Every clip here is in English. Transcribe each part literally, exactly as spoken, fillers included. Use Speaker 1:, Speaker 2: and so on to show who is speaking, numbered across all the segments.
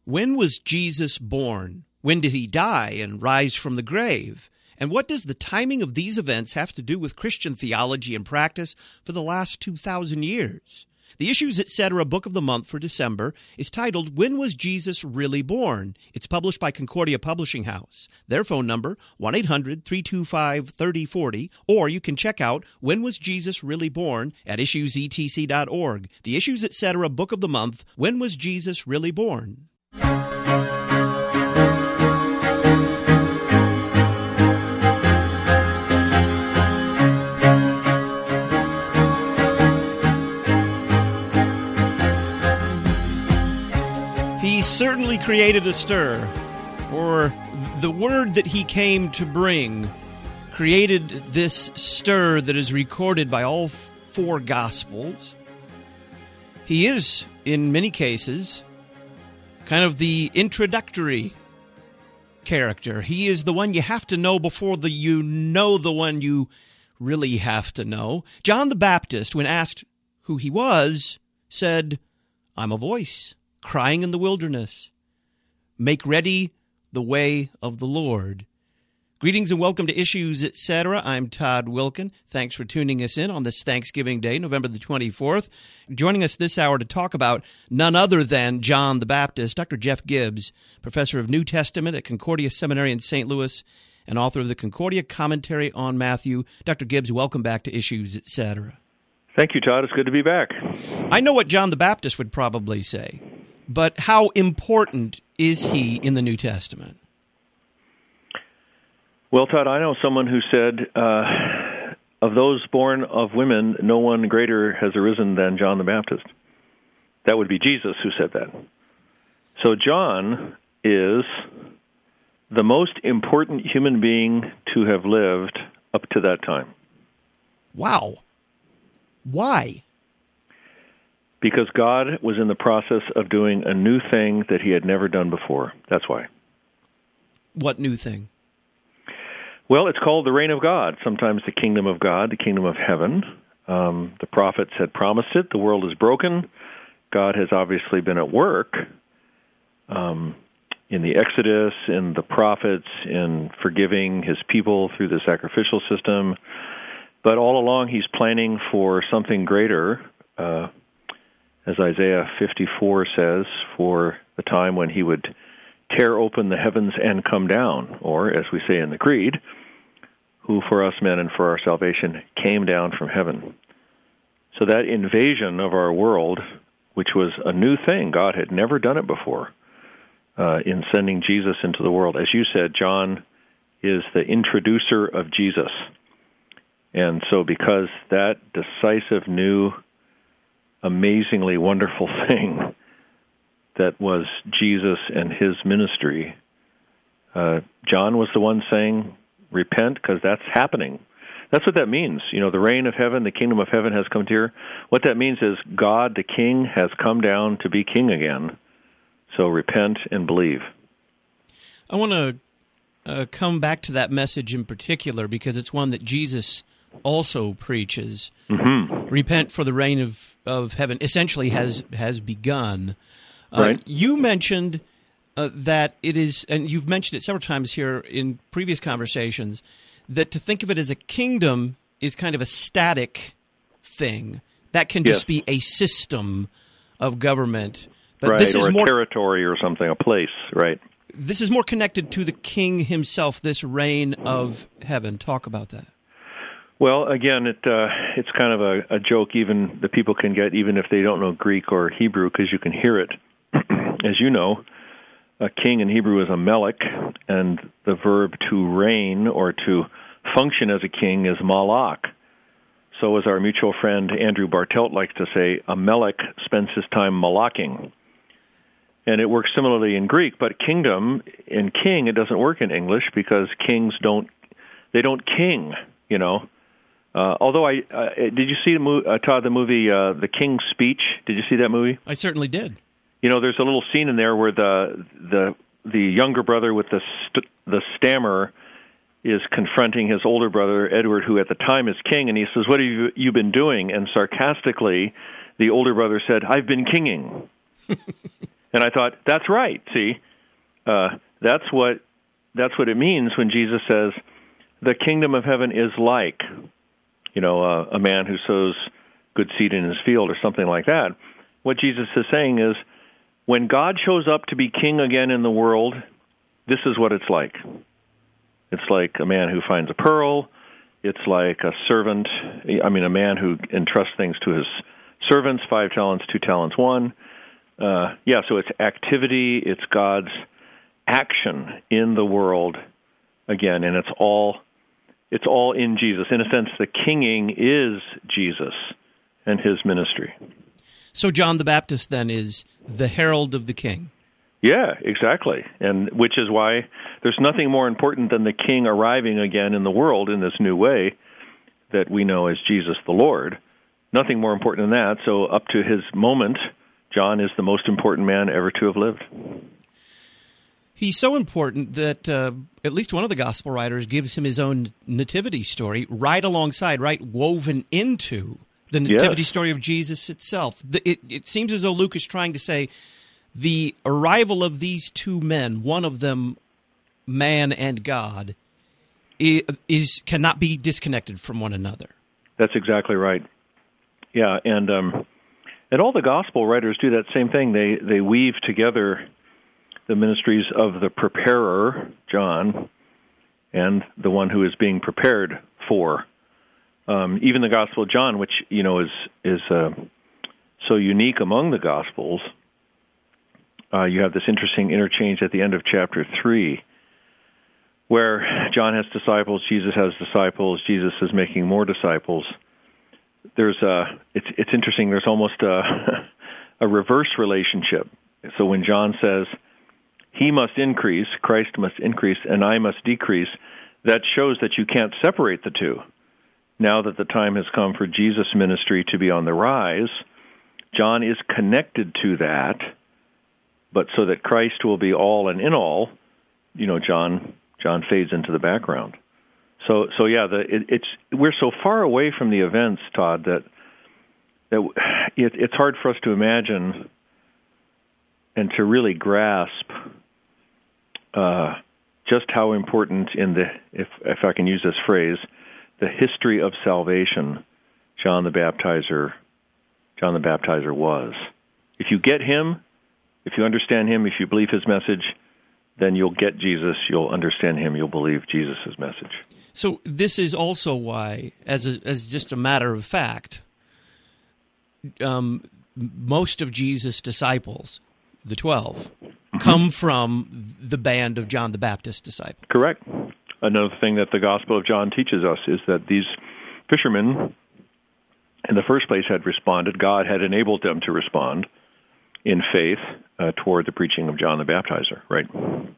Speaker 1: When was Jesus born? When did he die and rise from the grave? And what does the timing of these events have to do with Christian theology and practice for the last two thousand years? The Issues Etc. Book of the Month for December is titled, When Was Jesus Really Born? It's published by Concordia Publishing House. Their phone number, one eight hundred, three two five, three oh four oh, or you can check out When Was Jesus Really Born at issues e t c dot org. The Issues Etc. Book of the Month, When Was Jesus Really Born? He certainly created a stir, or the word that he came to bring created this stir that is recorded by all four Gospels. He is, in many cases, kind of the introductory character. He is the one you have to know before the you know the one you really have to know. John the Baptist, when asked who he was, said, "I'm a voice crying in the wilderness, make ready the way of the Lord." Greetings and welcome to Issues Etc. I'm Todd Wilkin. Thanks for tuning us in on this Thanksgiving Day, November the twenty-fourth. Joining us this hour to talk about none other than John the Baptist, Doctor Jeff Gibbs, professor of New Testament at Concordia Seminary in Saint Louis and author of the Concordia Commentary on Matthew. Doctor Gibbs, welcome back to Issues Etc.
Speaker 2: Thank you, Todd. It's good to be back.
Speaker 1: I know what John the Baptist would probably say, but how important is he in the New Testament?
Speaker 2: Well, Todd, I know someone who said, uh, of those born of women, no one greater has arisen than John the Baptist. That would be Jesus who said that. So John is the most important human being to have lived up to that time.
Speaker 1: Wow. Why?
Speaker 2: Because God was in the process of doing a new thing that he had never done before. That's why.
Speaker 1: What new thing?
Speaker 2: Well, it's called the reign of God, sometimes the kingdom of God, the kingdom of heaven. Um, the prophets had promised it. The world is broken. God has obviously been at work um, in the Exodus, in the prophets, in forgiving his people through the sacrificial system. But all along, he's planning for something greater, uh, as Isaiah fifty-four says, for the time when he would tear open the heavens and come down, or, as we say in the Creed, who for us men and for our salvation came down from heaven. So that invasion of our world, which was a new thing, God had never done it before, uh, in sending Jesus into the world. As you said, John is the introducer of Jesus. And so because that decisive, new, amazingly wonderful thing that was Jesus and his ministry, uh, John was the one saying, repent, because that's happening. That's what that means. You know, the reign of heaven, the kingdom of heaven has come here. What that means is God, the King, has come down to be king again. So repent and believe.
Speaker 1: I want to uh, come back to that message in particular because it's one that Jesus also preaches.
Speaker 2: Mm-hmm.
Speaker 1: Repent, for the reign of, of heaven essentially has, has begun. Uh,
Speaker 2: right.
Speaker 1: You mentioned uh, that it is, and you've mentioned it several times here in previous conversations, that to think of it as a kingdom is kind of a static thing. That can just
Speaker 2: yes.
Speaker 1: be a system of government. But
Speaker 2: right,
Speaker 1: this is
Speaker 2: or a
Speaker 1: more
Speaker 2: territory or something, a place, right.
Speaker 1: This is more connected to the king himself, this reign of heaven. Talk about that.
Speaker 2: Well, again, it uh, it's kind of a, a joke even that people can get, even if they don't know Greek or Hebrew, because you can hear it. As you know, a king in Hebrew is a melech, and the verb to reign or to function as a king is malak. So as our mutual friend Andrew Bartelt likes to say, a melech spends his time malaching. And it works similarly in Greek, but kingdom, in king, it doesn't work in English because kings don't, they don't king, you know. Uh, although I, uh, did you see, the mo- uh, Todd, the movie uh, The King's Speech? Did you see that movie?
Speaker 1: I certainly did.
Speaker 2: You know, there's a little scene in there where the the the younger brother with the st- the stammer is confronting his older brother, Edward, who at the time is king, and he says, "What have you, you been doing?" And sarcastically, the older brother said, "I've been kinging." And I thought, that's right. See, uh, that's what that's what it means when Jesus says, the kingdom of heaven is like, you know, uh, a man who sows good seed in his field or something like that. What Jesus is saying is, when God shows up to be king again in the world, this is what it's like. It's like a man who finds a pearl. It's like a servant, I mean, a man who entrusts things to his servants, five talents, two talents, one. Uh, yeah, so it's activity, it's God's action in the world again, and it's all it's all in Jesus. In a sense, the kinging is Jesus and his ministry.
Speaker 1: So John the Baptist, then, is the herald of the king.
Speaker 2: Yeah, exactly. And which is why there's nothing more important than the king arriving again in the world in this new way that we know as Jesus the Lord. Nothing more important than that. So up to his moment, John is the most important man ever to have lived.
Speaker 1: He's so important that uh, at least one of the gospel writers gives him his own nativity story right alongside, right woven into the nativity yes. story of Jesus itself. The, it, it seems as though Luke is trying to say the arrival of these two men, one of them man and God, is, is cannot be disconnected from one another.
Speaker 2: That's exactly right. Yeah, and um, and all the gospel writers do that same thing. They they weave together the ministries of the preparer, John, and the one who is being prepared for. Um, even the Gospel of John, which you know is is uh, so unique among the Gospels, uh, you have this interesting interchange at the end of chapter three, where John has disciples, Jesus has disciples, Jesus is making more disciples. There's a it's it's interesting. There's almost a a reverse relationship. So when John says, he must increase, Christ must increase, and I must decrease, that shows that you can't separate the two. Now that the time has come for Jesus' ministry to be on the rise, John is connected to that, but so that Christ will be all and in all, you know, John John fades into the background. So, so yeah, the, it, it's we're so far away from the events, Todd, that that it, it's hard for us to imagine and to really grasp uh, just how important in the, if if I can use this phrase, the history of salvation, John the Baptizer, John the Baptizer was. If you get him, if you understand him, if you believe his message, then you'll get Jesus, you'll understand him, you'll believe Jesus' message.
Speaker 1: So this is also why, as a, as just a matter of fact, um, most of Jesus' disciples, the twelve, mm-hmm. come from the band of John the Baptist disciples.
Speaker 2: Correct. Another thing that the Gospel of John teaches us is that these fishermen, in the first place, had responded. God had enabled them to respond in faith uh, toward the preaching of John the Baptizer, right?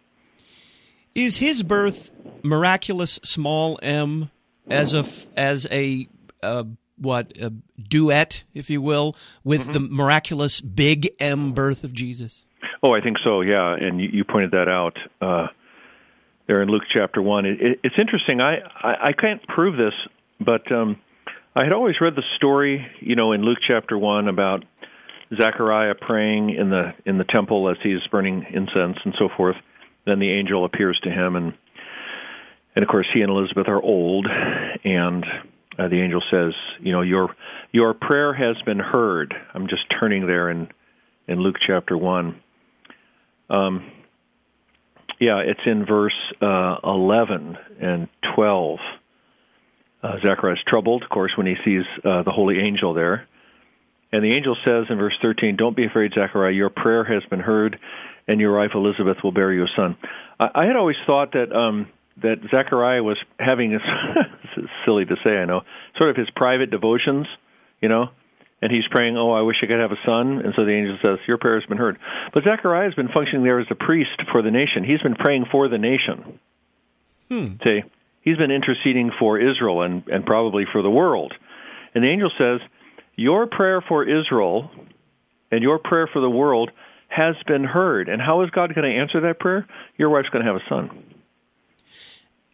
Speaker 1: Is his birth miraculous, small m, as a, as a uh, what, a duet, if you will, with mm-hmm. the miraculous big M birth of Jesus?
Speaker 2: Oh, I think so, yeah, and you, you pointed that out uh, there in Luke chapter one. It, it, it's interesting. I, I, I can't prove this, but um, I had always read the story, you know, in Luke chapter one about Zechariah praying in the in the temple as he's burning incense and so forth. Then the angel appears to him, and and of course he and Elizabeth are old, and uh, the angel says, you know, your your prayer has been heard. I'm just turning there in in Luke chapter one. Um, yeah, it's in verse uh, eleven and twelve. Uh, Zechariah is troubled, of course, when he sees uh, the holy angel there. And the angel says in verse thirteen, don't be afraid, Zechariah, your prayer has been heard, and your wife Elizabeth will bear you a son. I, I had always thought that um, that Zechariah was having his, this is silly to say, I know, sort of his private devotions, you know, and he's praying, oh, I wish I could have a son, and so the angel says, your prayer has been heard. But Zechariah has been functioning there as a priest for the nation. He's been praying for the nation. Hmm. See, he's been interceding for Israel and, and probably for the world. And the angel says, your prayer for Israel and your prayer for the world has been heard. And how is God going to answer that prayer? Your wife's going to have a son.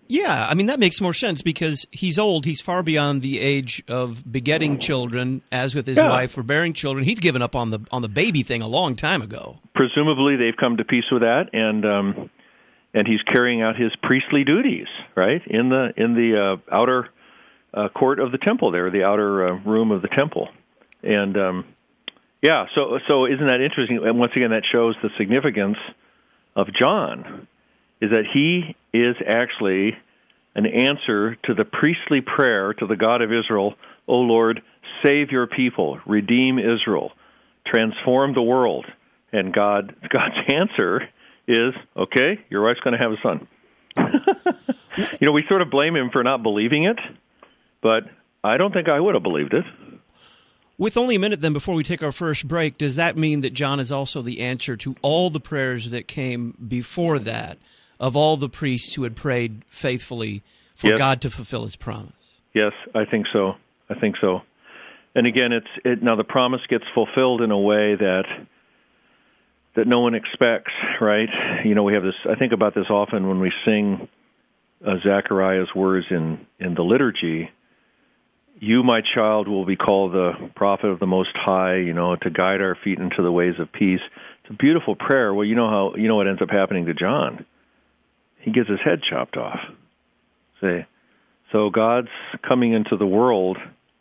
Speaker 1: Yeah, I mean, that makes more sense because he's old. He's far beyond the age of begetting children, as with his
Speaker 2: Yeah.
Speaker 1: wife for bearing children. He's given up on the on the baby thing a long time ago.
Speaker 2: Presumably, they've come to peace with that, and um, and he's carrying out his priestly duties, right, in the in the uh, outer uh, court of the temple there, the outer uh, room of the temple. And, um, yeah, so so isn't that interesting? And once again, that shows the significance of John, is that he is actually an answer to the priestly prayer to the God of Israel, O Lord, save your people, redeem Israel, transform the world. And God, God's answer is, okay, your wife's going to have a son. You know, we sort of blame him for not believing it, but I don't think I would have believed it.
Speaker 1: With only a minute then before we take our first break, does that mean that John is also the answer to all the prayers that came before that, of all the priests who had prayed faithfully for
Speaker 2: Yes.
Speaker 1: God to fulfill his promise?
Speaker 2: Yes, I think so. I think so. And again, it's it, now the promise gets fulfilled in a way that that no one expects, right? You know, we have this, I think about this often when we sing uh, Zechariah's words in, in the liturgy. You, my child, will be called the prophet of the Most High, you know, to guide our feet into the ways of peace. It's a beautiful prayer. Well, you know how, you know what ends up happening to John? He gets his head chopped off. See? So God's coming into the world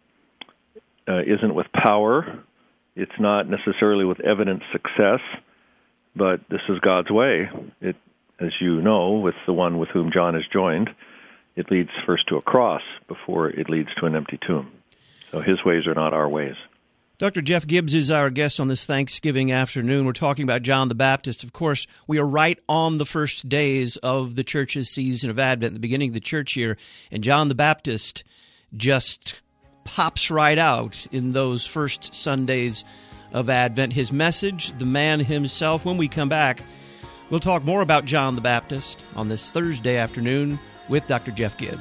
Speaker 2: uh, isn't with power. It's not necessarily with evident success, but this is God's way. It, as you know, with the one with whom John is joined, it leads first to a cross before it leads to an empty tomb. So his ways are not our ways.
Speaker 1: Doctor Jeff Gibbs is our guest on this Thanksgiving afternoon. We're talking about John the Baptist. Of course, we are right on the first days of the church's season of Advent, the beginning of the church year, and John the Baptist just pops right out in those first Sundays of Advent. His message, the man himself. When we come back, we'll talk more about John the Baptist on this Thursday afternoon with Doctor Jeff Gibbs.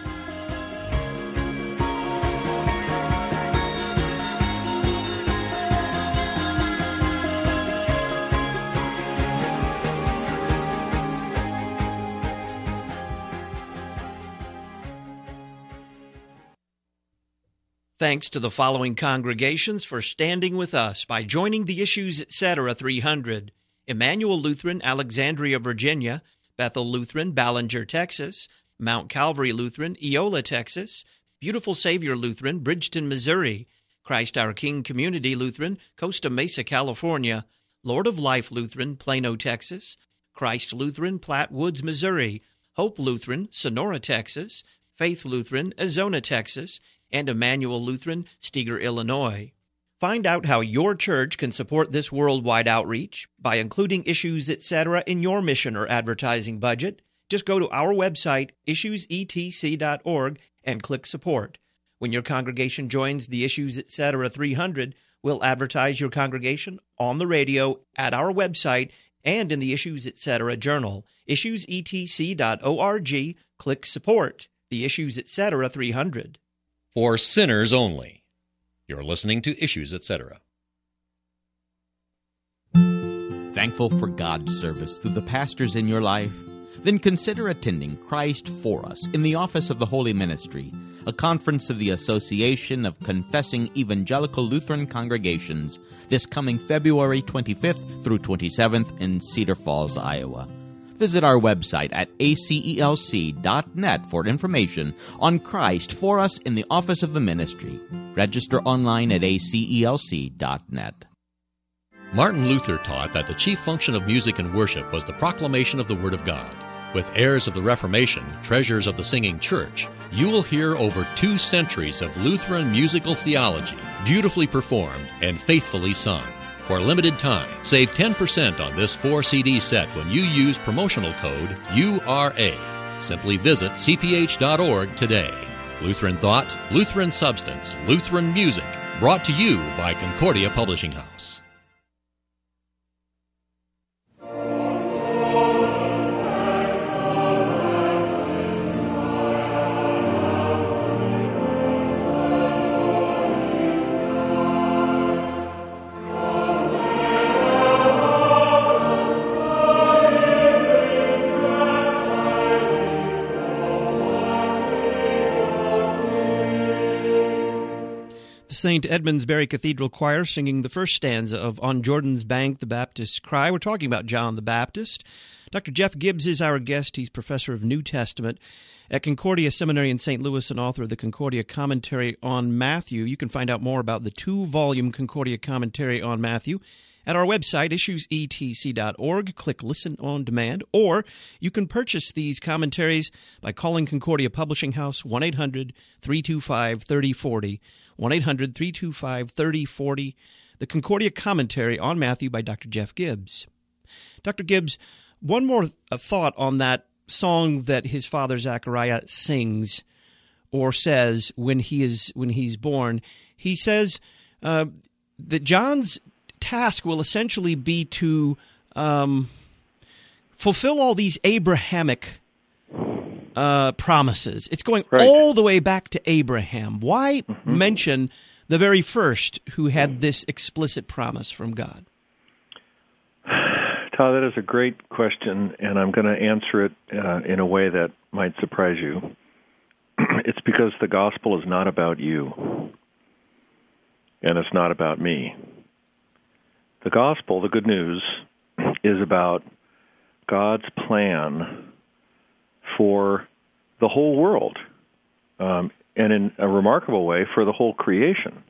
Speaker 1: Thanks to the following congregations for standing with us by joining the Issues Etc. three hundred. Emmanuel Lutheran, Alexandria, Virginia; Bethel Lutheran, Ballinger, Texas; Mount Calvary Lutheran, Eola, Texas; Beautiful Savior Lutheran, Bridgeton, Missouri; Christ Our King Community Lutheran, Costa Mesa, California; Lord of Life Lutheran, Plano, Texas; Christ Lutheran, Platte Woods, Missouri; Hope Lutheran, Sonora, Texas; Faith Lutheran, Azona, Texas; and Emmanuel Lutheran, Steger, Illinois. Find out how your church can support this worldwide outreach by including Issues Etc. in your mission or advertising budget. Just go to our website, issues e t c dot org, and click Support. When your congregation joins the Issues Etc. three hundred, we'll advertise your congregation on the radio, at our website, and in the Issues Etc. journal. issues e t c dot org, click Support. The Issues Etc. three hundred.
Speaker 3: For sinners only. You're listening to Issues Etc.
Speaker 4: Thankful for God's service through the pastors in your life? Then consider attending Christ For Us in the Office of the Holy Ministry, a conference of the Association of Confessing Evangelical Lutheran Congregations, this coming February twenty-fifth through twenty-seventh in Cedar Falls, Iowa. Visit our website at a c e l c dot net for information on Christ For Us in the Office of the Ministry. Register online at a c e l c dot net.
Speaker 3: Martin Luther taught that the chief function of music and worship was the proclamation of the Word of God. With heirs of the Reformation, treasures of the singing church, you will hear over two centuries of Lutheran musical theology, beautifully performed and faithfully sung. For a limited time, save ten percent on this four C D set when you use promotional code U R A. Simply visit c p h dot org today. Lutheran Thought, Lutheran Substance, Lutheran Music, brought to you by Concordia Publishing House.
Speaker 1: Saint Edmundsbury Cathedral Choir singing the first stanza of On Jordan's Bank, the Baptist Cry. We're talking about John the Baptist. Doctor Jeff Gibbs is our guest. He's professor of New Testament at Concordia Seminary in Saint Louis and author of the Concordia Commentary on Matthew. You can find out more about the two-volume Concordia Commentary on Matthew at our website, issues e t c dot org. Click Listen on Demand, or you can purchase these commentaries by calling Concordia Publishing House, one eight hundred three two five three oh four oh, one eight hundred three two five three oh four oh, the Concordia Commentary on Matthew by Doctor Jeff Gibbs. Doctor Gibbs, one more thought on that song that his father Zechariah sings or says when he is when he's born. He says uh, that John's task will essentially be to um, fulfill all these Abrahamic uh, promises. It's going right all the way back to Abraham. Why mm-hmm. mention the very first who had this explicit promise from God?
Speaker 2: Todd, that is a great question, and I'm going to answer it uh, in a way that might surprise you. It's because the gospel is not about you, and it's not about me. The gospel, the good news, is about God's plan for the whole world, um, and in a remarkable way, for the whole creation.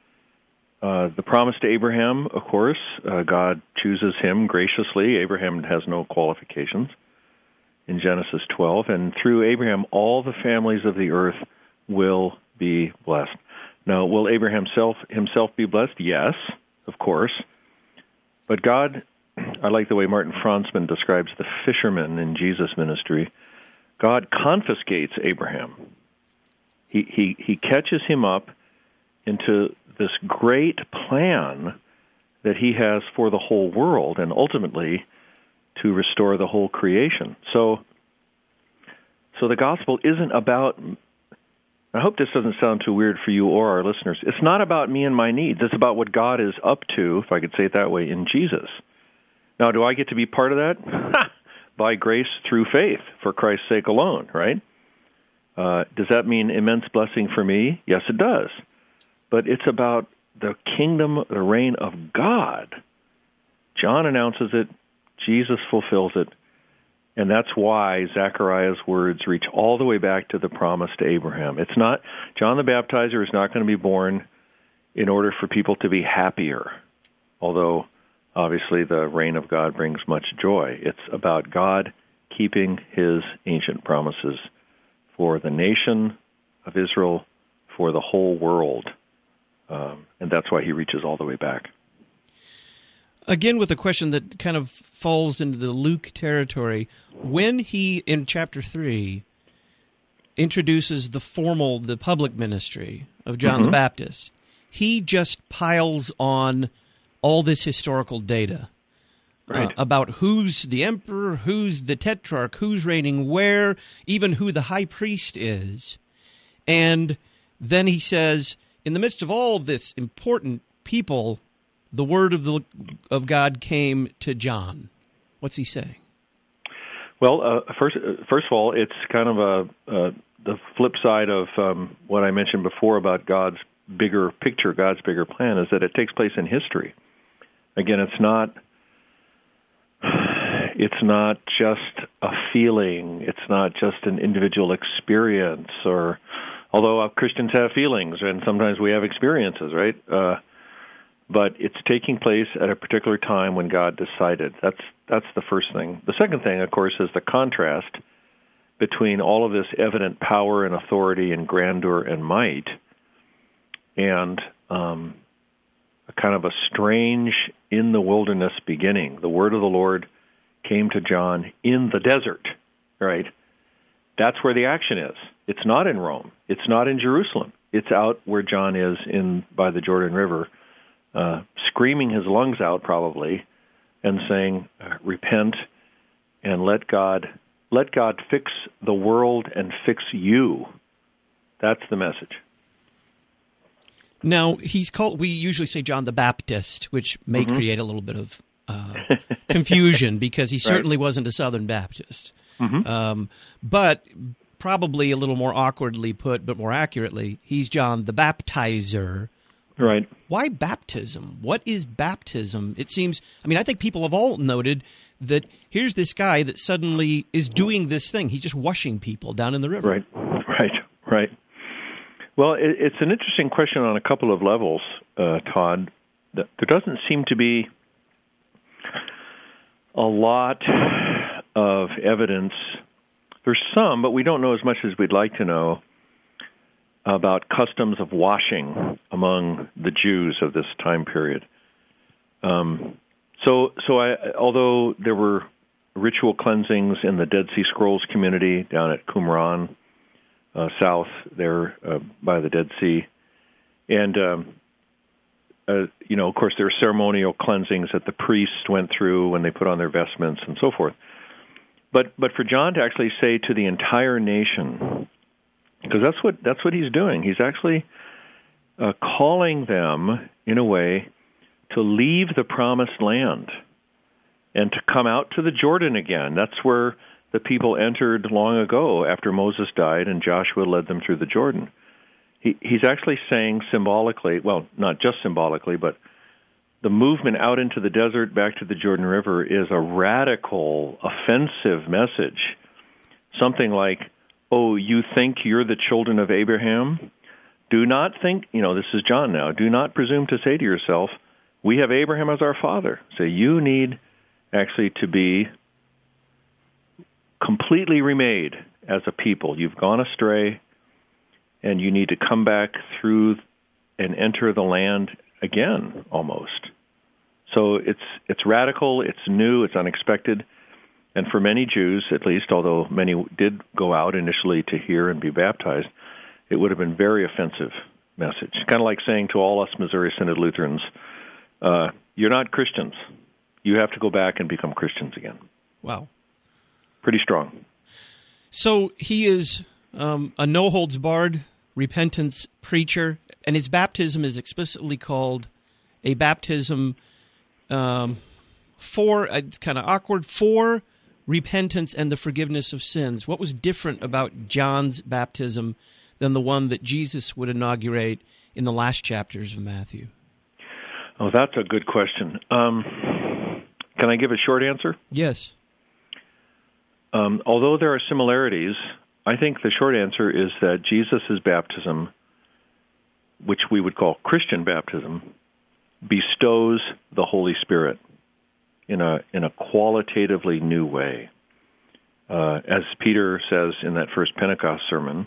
Speaker 2: Uh, the promise to Abraham, of course, uh, God chooses him graciously. Abraham has no qualifications in Genesis twelve, and through Abraham, all the families of the earth will be blessed. Now, will Abraham himself, himself be blessed? Yes, of course. But God, I like the way Martin Franzmann describes the fisherman in Jesus' ministry. God confiscates Abraham. He, he, he catches him up into this great plan that he has for the whole world and ultimately to restore the whole creation. So, so the gospel isn't about, I hope this doesn't sound too weird for you or our listeners, it's not about me and my needs. It's about what God is up to, if I could say it that way, in Jesus. Now, do I get to be part of that? By grace through faith, for Christ's sake alone, right? Uh, does that mean immense blessing for me? Yes, it does. But it's about the kingdom, the reign of God. John announces it, Jesus fulfills it, and that's why Zechariah's words reach all the way back to the promise to Abraham. It's not, John the Baptizer is not going to be born in order for people to be happier, although obviously the reign of God brings much joy. It's about God keeping his ancient promises for the nation of Israel, for the whole world. Um, and that's why he reaches all the way back.
Speaker 1: Again, with a question that kind of falls into the Luke territory, when he, in chapter three, introduces the formal, the public ministry of John mm-hmm. the Baptist, he just piles on all this historical data right. uh, about who's the emperor, who's the tetrarch, who's reigning where, even who the high priest is. And then he says, in the midst of all this important people, the word of the of God came to John. What's he saying?
Speaker 2: Well, uh, first, uh, first of all, it's kind of a uh, the flip side of um, what I mentioned before about God's bigger picture, God's bigger plan, is that it takes place in history. Again, it's not it's not just a feeling. It's not just an individual experience, or although uh, Christians have feelings and sometimes we have experiences, right? Uh, but it's taking place at a particular time when God decided. That's that's the first thing. The second thing, of course, is the contrast between all of this evident power and authority and grandeur and might and um, a kind of a strange in-the-wilderness beginning. The word of the Lord came to John in the desert, right? That's where the action is. It's not in Rome. It's not in Jerusalem. It's out where John is in by the Jordan River, uh, screaming his lungs out probably, and saying, "Repent and let God let God fix the world and fix you." That's the message.
Speaker 1: Now he's called. We usually say John the Baptist, which may mm-hmm. create a little bit of uh, confusion because he certainly right. wasn't a Southern Baptist. Mm-hmm. Um, but probably a little more awkwardly put, but more accurately, he's John the Baptizer,
Speaker 2: Right.
Speaker 1: Why baptism? What is baptism? It seems, I mean, I think people have all noted that here's this guy that suddenly is doing this thing. He's just washing people down in the river.
Speaker 2: Right, right, right. Well, it, it's an interesting question on a couple of levels, uh, Todd. There doesn't seem to be a lot of evidence. There's some, but we don't know as much as we'd like to know about customs of washing among the Jews of this time period. Um, so, so I, although there were ritual cleansings in the Dead Sea Scrolls community down at Qumran, uh, south there uh, by the Dead Sea, and um, uh, you know, of course, there are ceremonial cleansings that the priests went through when they put on their vestments and so forth. But but for John to actually say to the entire nation, because that's what that's what he's doing. He's actually uh, calling them, in a way, to leave the promised land and to come out to the Jordan again. That's where the people entered long ago after Moses died and Joshua led them through the Jordan. He, he's actually saying symbolically, well, not just symbolically, but the movement out into the desert back to the Jordan River is a radical, offensive message. Something like, oh, you think you're the children of Abraham? Do not think, you know, this is John now, do not presume to say to yourself, we have Abraham as our father. So you need actually to be completely remade as a people. You've gone astray, and you need to come back through and enter the land again, almost. So it's it's radical, it's new, it's unexpected. And for many Jews, at least, although many did go out initially to hear and be baptized, it would have been a very offensive message. Kind of like saying to all us Missouri Synod Lutherans, uh, you're not Christians. You have to go back and become Christians again.
Speaker 1: Wow.
Speaker 2: Pretty strong.
Speaker 1: So he is um, a no-holds-barred repentance preacher, and his baptism is explicitly called a baptism um, for, it's kind of awkward, for repentance and the forgiveness of sins. What was different about John's baptism than the one that Jesus would inaugurate in the last chapters of Matthew?
Speaker 2: Oh, that's a good question. Um, can I give a short answer?
Speaker 1: Yes.
Speaker 2: Um, although there are similarities, I think the short answer is that Jesus' baptism, which we would call Christian baptism, bestows the Holy Spirit in a in a qualitatively new way. Uh, as Peter says in that first Pentecost sermon,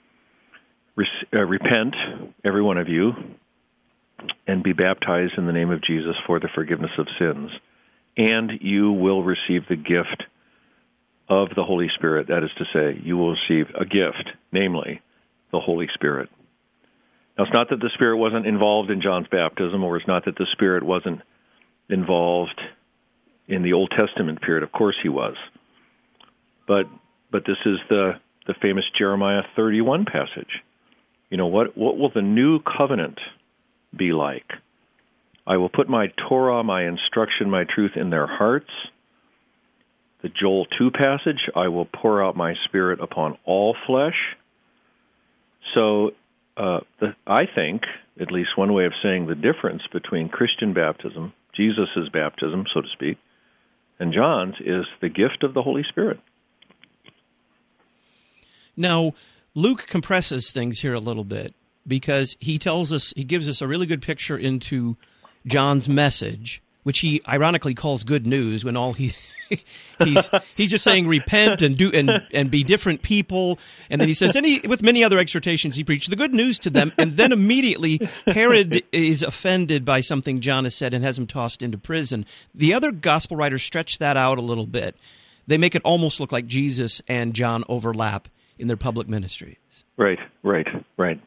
Speaker 2: uh, repent, every one of you, and be baptized in the name of Jesus for the forgiveness of sins, and you will receive the gift of the Holy Spirit. That is to say, you will receive a gift, namely the Holy Spirit. Now, it's not that the Spirit wasn't involved in John's baptism, or it's not that the Spirit wasn't involved in the Old Testament period. Of course he was. But but this is the, the famous Jeremiah thirty-one passage. You know, what what will the new covenant be like? I will put my Torah, my instruction, my truth in their hearts. The Joel two passage, I will pour out my Spirit upon all flesh. So uh, the, I think, at least one way of saying the difference between Christian baptism, Jesus' baptism, so to speak, and John's, is the gift of the Holy Spirit.
Speaker 1: Now, Luke compresses things here a little bit because he tells us, he gives us a really good picture into John's message, which he ironically calls good news when all he he's he's just saying repent and do and, and be different people, and then he says, and he, with many other exhortations, he preached the good news to them, and then immediately Herod is offended by something John has said and has him tossed into prison. The other gospel writers stretch that out a little bit. They make it almost look like Jesus and John overlap in their public ministries.
Speaker 2: Right, right, right.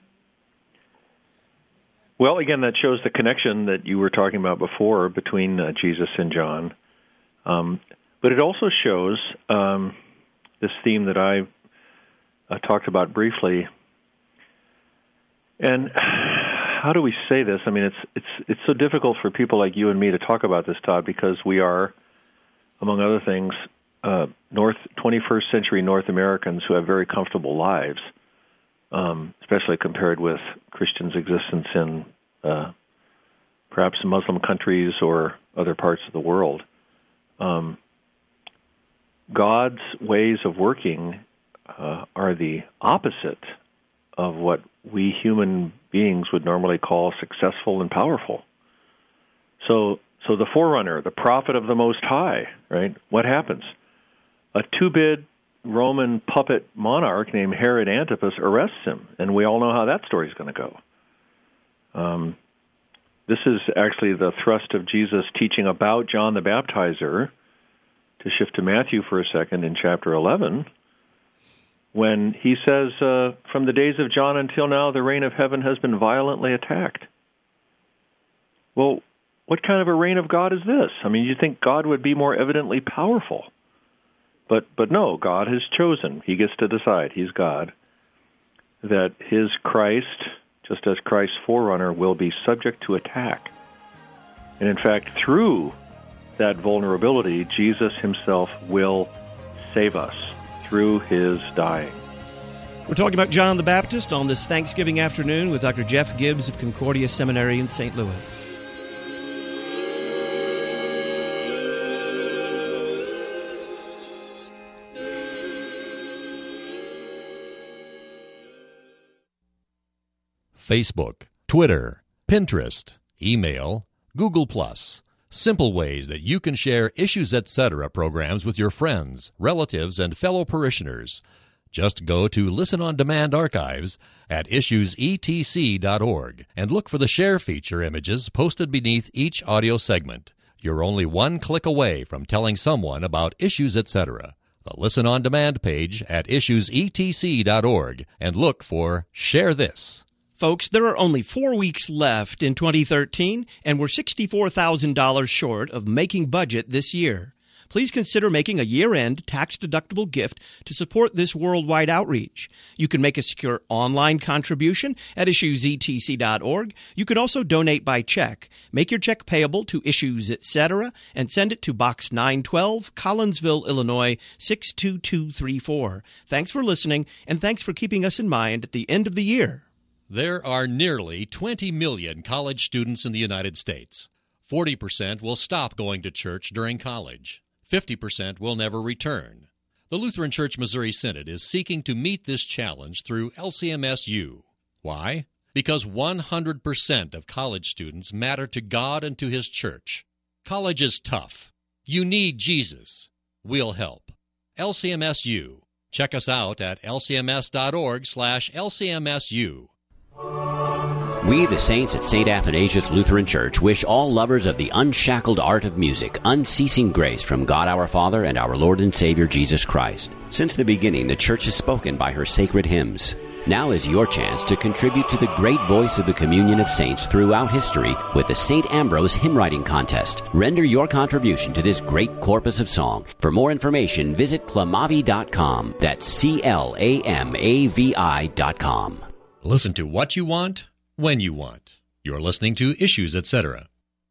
Speaker 2: Well, again, that shows the connection that you were talking about before between uh, Jesus and John. Um, but it also shows um, this theme that I uh, talked about briefly. And how do we say this? I mean, it's it's it's so difficult for people like you and me to talk about this, Todd, because we are, among other things, uh, North twenty-first century North Americans who have very comfortable lives, um, especially compared with Christians' existence in uh, perhaps Muslim countries or other parts of the world. Um, God's ways of working uh, are the opposite of what we human beings would normally call successful and powerful. So, so the forerunner, the prophet of the Most High, right? What happens? A two-bit Roman puppet monarch named Herod Antipas arrests him, and we all know how that story is going to go. Um, this is actually the thrust of Jesus' teaching about John the Baptizer. To shift to Matthew for a second in chapter eleven, when he says, uh, from the days of John until now, the reign of heaven has been violently attacked. Well, what kind of a reign of God is this? I mean, you'd think God would be more evidently powerful. But but no, God has chosen. He gets to decide. He's God. That his Christ, just as Christ's forerunner, will be subject to attack. And in fact, through that vulnerability, Jesus himself will save us through his dying.
Speaker 1: We're talking about John the Baptist on this Thanksgiving afternoon with Doctor Jeff Gibbs of Concordia Seminary in Saint Louis.
Speaker 3: Facebook, Twitter, Pinterest, email, Google Plus. Simple ways that you can share Issues Etc. programs with your friends, relatives, and fellow parishioners. Just go to Listen on Demand archives at issues e t c dot org and look for the share feature images posted beneath each audio segment. You're only one click away from telling someone about Issues Etc. The Listen on Demand page at issues e t c dot org and look for Share This.
Speaker 1: Folks, there are only four weeks left in twenty thirteen, and we're sixty-four thousand dollars short of making budget this year. Please consider making a year-end tax-deductible gift to support this worldwide outreach. You can make a secure online contribution at issues e t c dot org. You can also donate by check. Make your check payable to Issues Etc. and send it to Box nine twelve, Collinsville, Illinois, six two two three four. Thanks for listening, and thanks for keeping us in mind at the end of the year.
Speaker 3: There are nearly twenty million college students in the United States. forty percent will stop going to church during college. fifty percent will never return. The Lutheran Church Missouri Synod is seeking to meet this challenge through L C M S U. Why? Because one hundred percent of college students matter to God and to His church. College is tough. You need Jesus. We'll help. L C M S U. Check us out at l c m s dot org slash l c m s u.
Speaker 5: We, the saints at Saint Athanasius Lutheran Church, wish all lovers of the unshackled art of music unceasing grace from God our Father and our Lord and Savior Jesus Christ. Since the beginning, the Church has spoken by her sacred hymns. Now is your chance to contribute to the great voice of the communion of saints throughout history with the Saint Ambrose Hymn Writing Contest. Render your contribution to this great corpus of song. For more information, visit clamavi dot com. That's C L A M A V I dot com.
Speaker 3: Listen to what you want, when you want. You're listening to Issues Etc.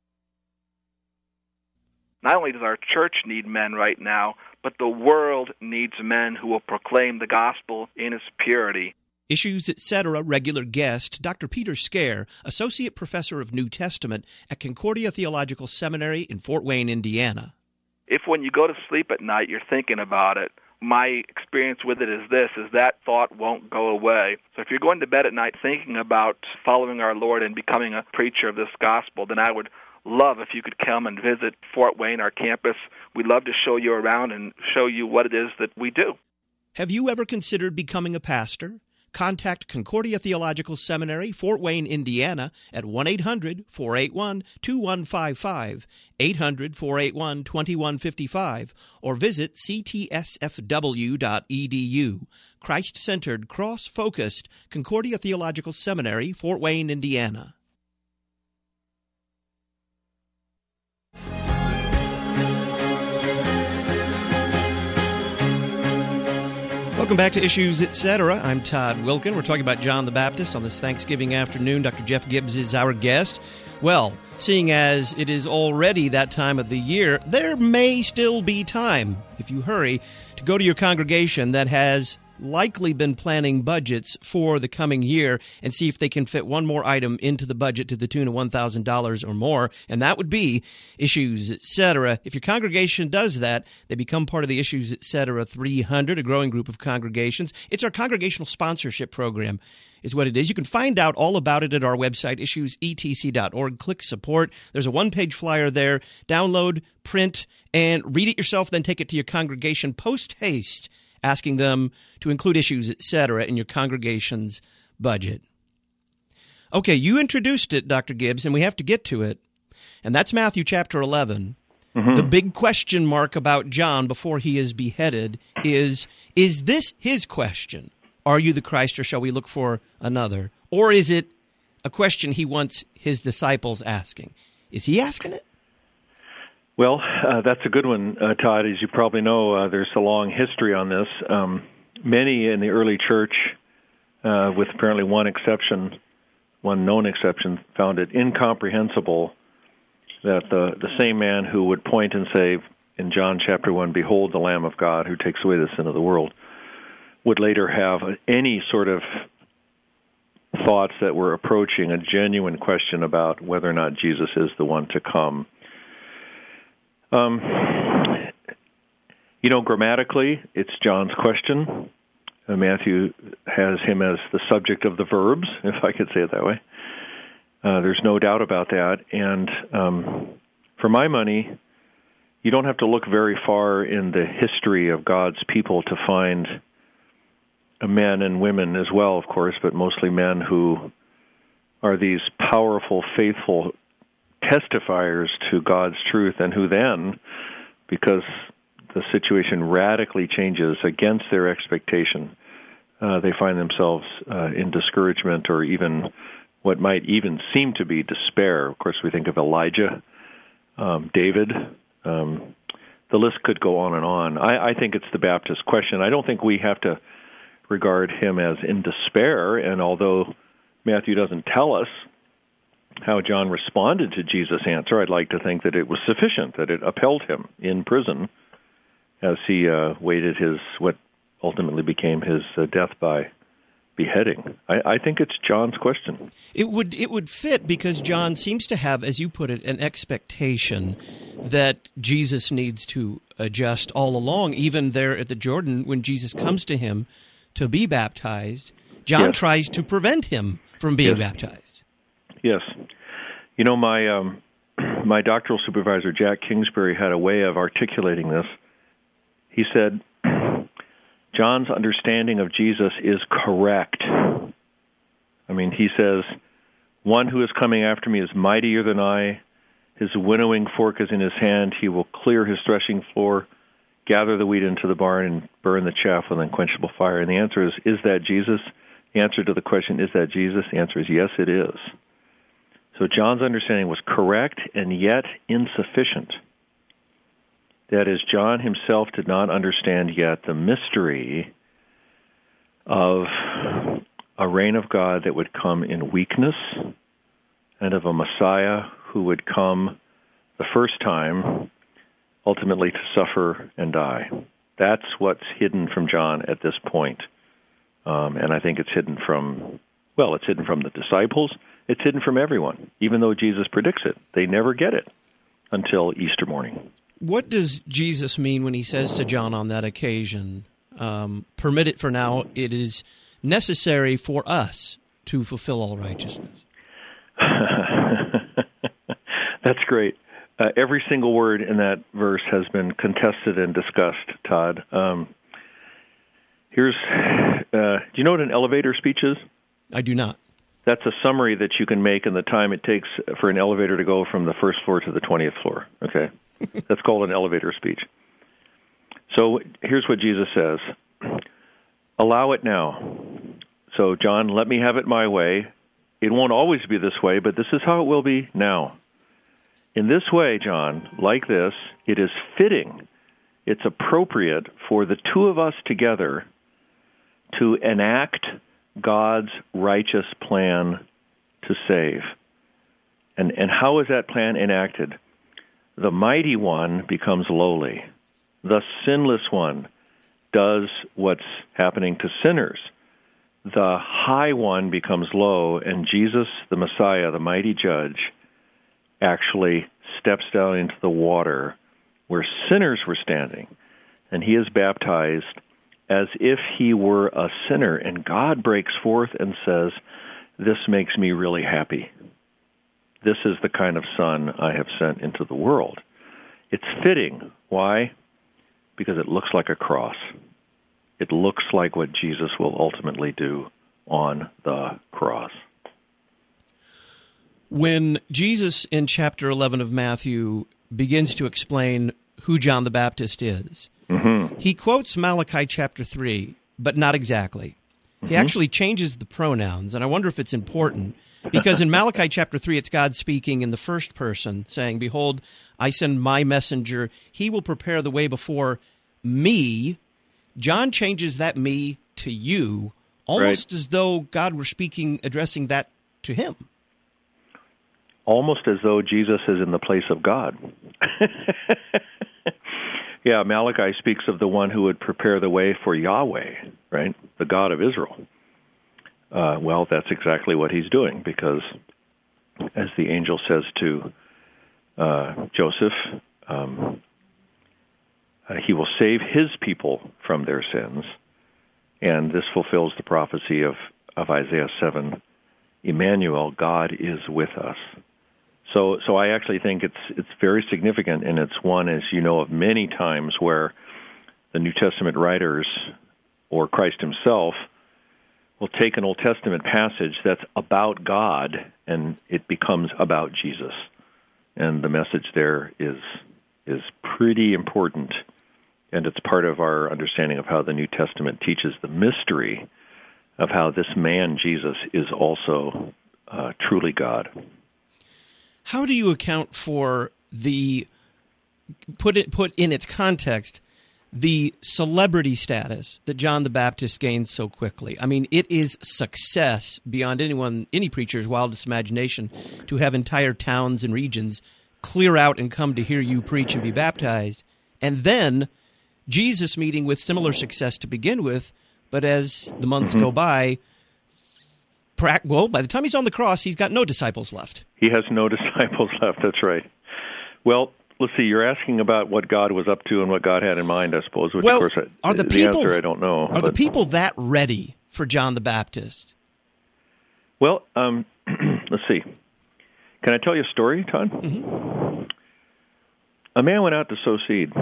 Speaker 6: Not only does our church need men right now, but the world needs men who will proclaim the gospel in its purity.
Speaker 1: Issues Etc. regular guest, Doctor Peter Scare, Associate Professor of New Testament at Concordia Theological Seminary in Fort Wayne, Indiana.
Speaker 6: If when you go to sleep at night you're thinking about it, my experience with it is this, is that thought won't go away. So if you're going to bed at night thinking about following our Lord and becoming a preacher of this gospel, then I would love if you could come and visit Fort Wayne, our campus. We'd love to show you around and show you what it is that we do.
Speaker 1: Have you ever considered becoming a pastor? Contact Concordia Theological Seminary, Fort Wayne, Indiana, at one eight hundred, four eight one, two one five five, eight hundred, four eight one, two one five five, or visit c t s f w dot e d u. Christ-centered, cross-focused Concordia Theological Seminary, Fort Wayne, Indiana. Welcome back to Issues Etc. I'm Todd Wilkin. We're talking about John the Baptist on this Thanksgiving afternoon. Doctor Jeff Gibbs is our guest. Well, seeing as it is already that time of the year, there may still be time, if you hurry, to go to your congregation that has likely been planning budgets for the coming year and see if they can fit one more item into the budget to the tune of one thousand dollars or more, and that would be Issues, et cetera. If your congregation does that, they become part of the Issues, et cetera three hundred, a growing group of congregations. It's our congregational sponsorship program is what it is. You can find out all about it at our website, issues e t c dot org. Click support. There's a one-page flyer there. Download, print, and read it yourself, then take it to your congregation post-haste, asking them to include Issues, et cetera in your congregation's budget. Okay, you introduced it, Doctor Gibbs, and we have to get to it, and that's Matthew chapter eleven. Mm-hmm. The big question mark about John before he is beheaded is, is this his question? Are you the Christ, or shall we look for another? Or is it a question he wants his disciples asking? Is he asking it?
Speaker 2: Well, uh, that's a good one, uh, Todd. As you probably know, uh, there's a long history on this. Um, many in the early church, uh, with apparently one exception, one known exception, found it incomprehensible that the, the same man who would point and say in John chapter one, "Behold the Lamb of God who takes away the sin of the world," would later have any sort of thoughts that were approaching a genuine question about whether or not Jesus is the one to come. Um, you know, grammatically, it's John's question. Uh, Matthew has him as the subject of the verbs, if I could say it that way. Uh, there's no doubt about that. And um, for my money, you don't have to look very far in the history of God's people to find men and women as well, of course, but mostly men who are these powerful, faithful testifiers to God's truth, and who then, because the situation radically changes against their expectation, uh, they find themselves uh, in discouragement, or even what might even seem to be despair. Of course, we think of Elijah, um, David. Um, the list could go on and on. I, I think it's the Baptist question. I don't think we have to regard him as in despair, and although Matthew doesn't tell us how John responded to Jesus' answer, I'd like to think that it was sufficient, that it upheld him in prison as he uh, waited his, what ultimately became his uh, death by beheading. I, I think it's John's question.
Speaker 1: It would it would fit, because John seems to have, as you put it, an expectation that Jesus needs to adjust all along, even there at the Jordan when Jesus comes to him to be baptized. John yes. tries to prevent him from being
Speaker 2: yes.
Speaker 1: baptized.
Speaker 2: Yes. You know, my um, my doctoral supervisor, Jack Kingsbury, had a way of articulating this. He said, John's understanding of Jesus is correct. I mean, he says, "One who is coming after me is mightier than I. His winnowing fork is in his hand. He will clear his threshing floor, gather the wheat into the barn, and burn the chaff with unquenchable fire." And the answer is, is that Jesus? The answer to the question, is that Jesus? The answer is, yes, it is. So John's understanding was correct and yet insufficient. That is, John himself did not understand yet the mystery of a reign of God that would come in weakness, and of a Messiah who would come the first time ultimately to suffer and die. That's what's hidden from John at this point. Um, and I think it's hidden from, well, it's hidden from the disciples. It's hidden from everyone, even though Jesus predicts it. They never get it until Easter morning.
Speaker 1: What does Jesus mean when he says to John on that occasion, um, permit it for now, it is necessary for us to fulfill all righteousness?
Speaker 2: That's great. Uh, every single word in that verse has been contested and discussed, Todd. Um, here's, uh, do you know what an elevator speech is?
Speaker 1: I do not.
Speaker 2: That's a summary that you can make in the time it takes for an elevator to go from the first floor to the twentieth floor. Okay, that's called an elevator speech. So here's what Jesus says. Allow it now. So, John, let me have it my way. It won't always be this way, but this is how it will be now. In this way, John, like this, it is fitting, it's appropriate for the two of us together to enact God's righteous plan to save. And and how is that plan enacted? The mighty one becomes lowly. The sinless one does what's happening to sinners. The high one becomes low, and Jesus, the Messiah, the mighty judge, actually steps down into the water where sinners were standing, and he is baptized as if he were a sinner. And God breaks forth and says, "This makes me really happy. This is the kind of Son I have sent into the world." It's fitting. Why? Because it looks like a cross. It looks like what Jesus will ultimately do on the cross.
Speaker 1: When Jesus in chapter eleven of Matthew begins to explain who John the Baptist is, mm-hmm. he quotes Malachi chapter three, but not exactly. Mm-hmm. He actually changes the pronouns, and I wonder if it's important, because in Malachi chapter three, it's God speaking in the first person, saying, "Behold, I send my messenger. He will prepare the way before me." John changes that "me" to "you," almost right. as though God were speaking, addressing that to him.
Speaker 2: Almost as though Jesus is in the place of God. Yeah, Malachi speaks of the one who would prepare the way for Yahweh, right? The God of Israel. Uh, well, that's exactly what he's doing, because as the angel says to uh, Joseph, um, uh, he will save his people from their sins, and this fulfills the prophecy of, of Isaiah seven, Emmanuel, God is with us. So, so I actually think it's it's very significant, and it's one, as you know, of many times where the New Testament writers or Christ himself will take an Old Testament passage that's about God, and it becomes about Jesus. And the message there is is pretty important, and it's part of our understanding of how the New Testament teaches the mystery of how this man, Jesus, is also uh, truly God.
Speaker 1: How do you account for the, put it put in its context, the celebrity status that John the Baptist gained so quickly? I mean, it is success beyond anyone, any preacher's wildest imagination to have entire towns and regions clear out and come to hear you preach and be baptized. And then Jesus meeting with similar success to begin with, but as the months mm-hmm. go by, well, by the time he's on the cross, he's got no disciples left.
Speaker 2: He has no disciples left, that's right. Well, let's see, you're asking about what God was up to and what God had in mind, I suppose, which,
Speaker 1: well,
Speaker 2: of course,
Speaker 1: are the,
Speaker 2: the
Speaker 1: people,
Speaker 2: answer I don't know.
Speaker 1: Are but, the people that ready for John the Baptist?
Speaker 2: Well, um, let's see. Can I tell you a story, Todd?
Speaker 1: Mm-hmm.
Speaker 2: A man went out to sow seed.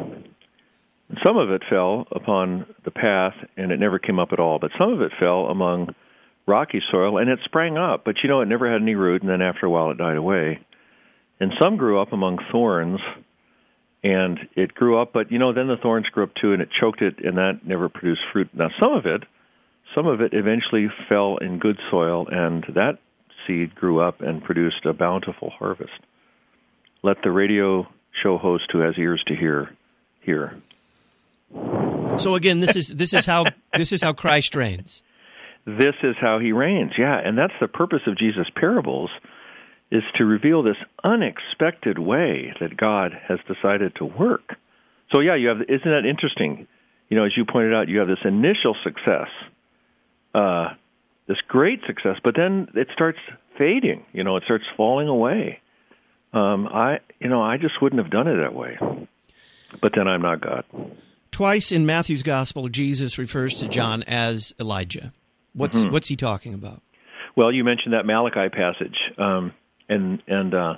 Speaker 2: Some of it fell upon the path, and it never came up at all, but some of it fell among rocky soil, and it sprang up, but you know, it never had any root, and then after a while it died away. And some grew up among thorns, and it grew up, but you know, then the thorns grew up too, and it choked it, and that never produced fruit. Now, some of it, some of it eventually fell in good soil, and that seed grew up and produced a bountiful harvest. Let the radio show host who has ears to hear, hear.
Speaker 1: So again, this is this is how this is how Christ reigns.
Speaker 2: This is how he reigns, yeah, and that's the purpose of Jesus' parables, is to reveal this unexpected way that God has decided to work. So yeah, you have, isn't that interesting? You know, as you pointed out, you have this initial success, uh, this great success, but then it starts fading. You know, it starts falling away. Um, I, you know, I just wouldn't have done it that way. But then I'm not God.
Speaker 1: Twice in Matthew's Gospel, Jesus refers to John as Elijah. What's mm-hmm. what's he talking about?
Speaker 2: Well, you mentioned that Malachi passage, um, and and uh,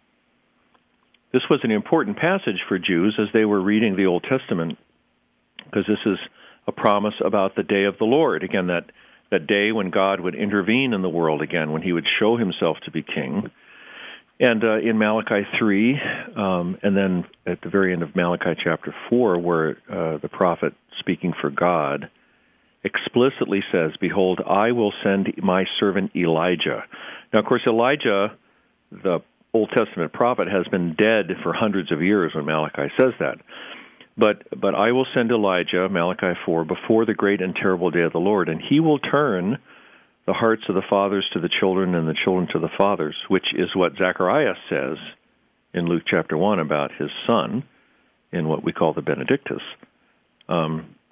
Speaker 2: this was an important passage for Jews as they were reading the Old Testament, because this is a promise about the day of the Lord. Again, that that day when God would intervene in the world again, when he would show himself to be king. And uh, in Malachi three, um, and then at the very end of Malachi chapter four, where uh, the prophet speaking for God explicitly says, "Behold, I will send my servant Elijah." Now, of course, Elijah, the Old Testament prophet, has been dead for hundreds of years when Malachi says that. But but I will send Elijah, Malachi four, before the great and terrible day of the Lord, and he will turn the hearts of the fathers to the children and the children to the fathers, which is what Zacharias says in Luke chapter one about his son in what we call the Benedictus. Um,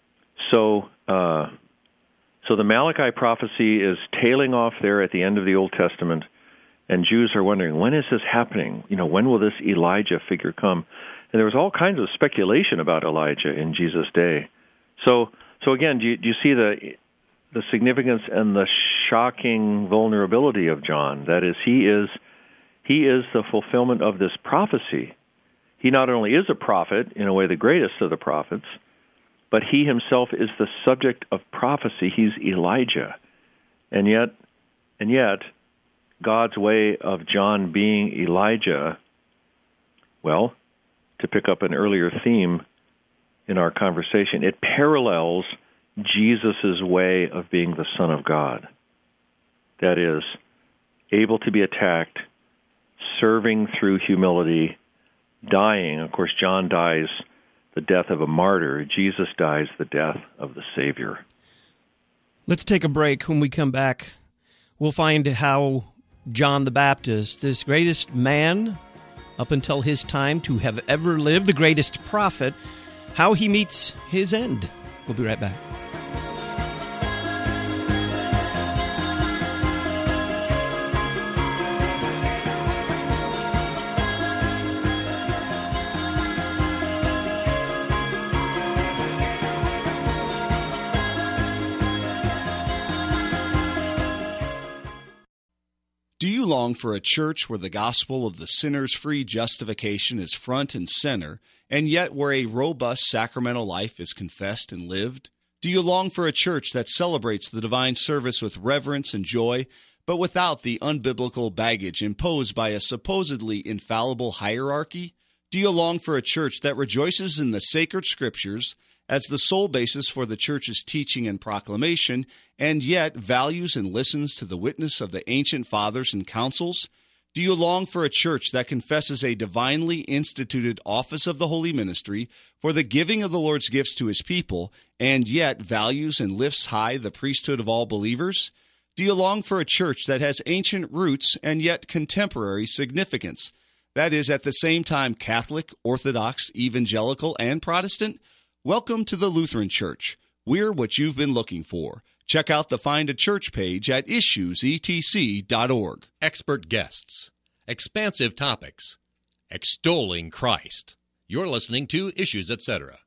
Speaker 2: So, uh, so the Malachi prophecy is tailing off there at the end of the Old Testament, and Jews are wondering, when is this happening? You know, when will this Elijah figure come? And there was all kinds of speculation about Elijah in Jesus' day. So, so again, do you, do you see the the significance and the shocking vulnerability of John? That is, he is he is the fulfillment of this prophecy. He not only is a prophet, in a way the greatest of the prophets, but he himself is the subject of prophecy. He's Elijah. And yet, and yet, God's way of John being Elijah, well, to pick up an earlier theme in our conversation, it parallels Jesus' way of being the Son of God. That is, able to be attacked, serving through humility, dying. Of course, John dies the death of a martyr. Jesus dies the death of the Savior.
Speaker 1: Let's take a break. When we come back, we'll find how John the Baptist, this greatest man up until his time to have ever lived, the greatest prophet, how he meets his end. We'll be right back.
Speaker 7: Do you long for a church where the gospel of the sinner's free justification is front and center, and yet where a robust sacramental life is confessed and lived? Do you long for a church that celebrates the divine service with reverence and joy, but without the unbiblical baggage imposed by a supposedly infallible hierarchy? Do you long for a church that rejoices in the sacred scriptures as the sole basis for the church's teaching and proclamation, and yet values and listens to the witness of the ancient fathers and councils? Do you long for a church that confesses a divinely instituted office of the holy ministry for the giving of the Lord's gifts to his people, and yet values and lifts high the priesthood of all believers? Do you long for a church that has ancient roots and yet contemporary significance? That is, at the same time Catholic, Orthodox, Evangelical, and Protestant? Welcome to the Lutheran Church. We're what you've been looking for. Check out the Find a Church page at issues e t c dot org.
Speaker 3: Expert guests, expansive topics, extolling Christ. You're listening to Issues, et cetera.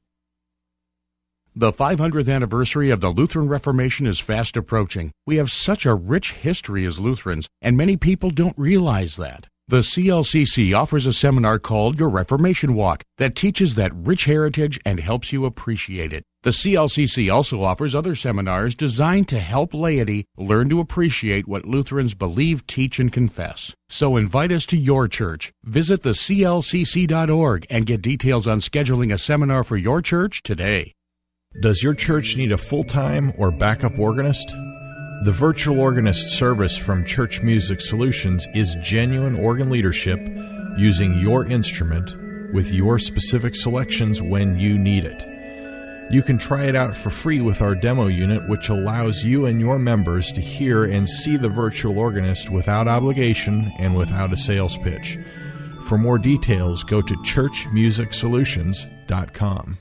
Speaker 8: The five hundredth anniversary of the Lutheran Reformation is fast approaching. We have such a rich history as Lutherans, and many people don't realize that. The C L C C offers a seminar called Your Reformation Walk that teaches that rich heritage and helps you appreciate it. The C L C C also offers other seminars designed to help laity learn to appreciate what Lutherans believe, teach, and confess. So invite us to your church. Visit the C L C C dot org and get details on scheduling a seminar for your church today.
Speaker 9: Does your church need a full-time or backup organist? The virtual organist service from Church Music Solutions is genuine organ leadership using your instrument with your specific selections when you need it. You can try it out for free with our demo unit, which allows you and your members to hear and see the virtual organist without obligation and without a sales pitch. For more details, go to church music solutions dot com.